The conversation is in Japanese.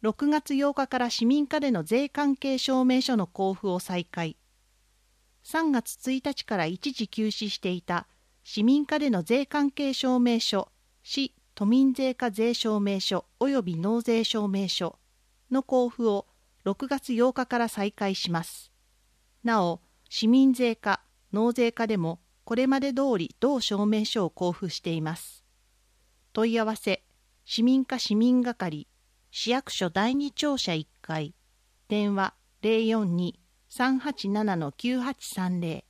6月8日から市民課での税関係証明書の交付を再開。3月1日から一時休止していた市民課での税関係証明書、市都民税課税証明書及び納税証明書の交付を6月8日から再開します。なお、市民税課、納税課でもこれまで通り同証明書を交付しています。問い合わせ、市民課市民係、市役所第2庁舎1階、電話 042-387-9830